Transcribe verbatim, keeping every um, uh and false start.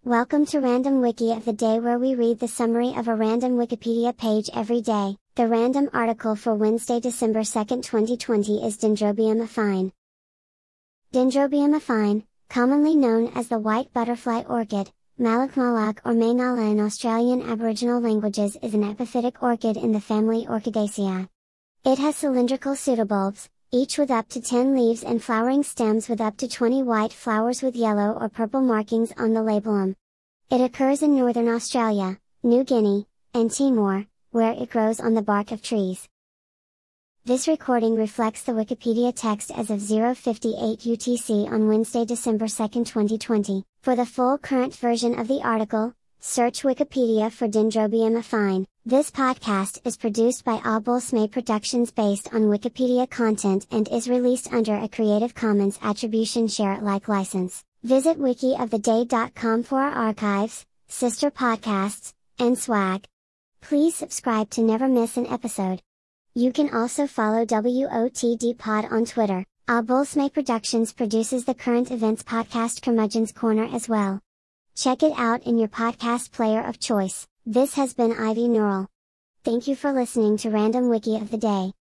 Welcome to Random Wiki of the Day, where we read the summary of a random Wikipedia page every day. The random article for Wednesday, December second, twenty twenty is Dendrobium affine. Dendrobium affine, commonly known as the white butterfly orchid, Malak Malak or Maynala in Australian Aboriginal languages, is an epiphytic orchid in the family Orchidaceae. It has cylindrical pseudobulbs, each with up to ten leaves, and flowering stems with up to twenty white flowers with yellow or purple markings on the labellum. It occurs in northern Australia, New Guinea, and Timor, where it grows on the bark of trees. This recording reflects the Wikipedia text as of zero fifty-eight U T C on Wednesday, December second, twenty twenty. For the full current version of the article, search Wikipedia for Dendrobium affine. This podcast is produced by Abulsmay Productions based on Wikipedia content and is released under a Creative Commons Attribution Share Alike license. Visit wiki of the day dot com for our archives, sister podcasts, and swag. Please subscribe to never miss an episode. You can also follow W O T D Pod on Twitter. Abulsmay Productions produces the current events podcast Curmudgeon's Corner as well. Check it out in your podcast player of choice. This has been Ivy Neural. Thank you for listening to Random Wiki of the Day.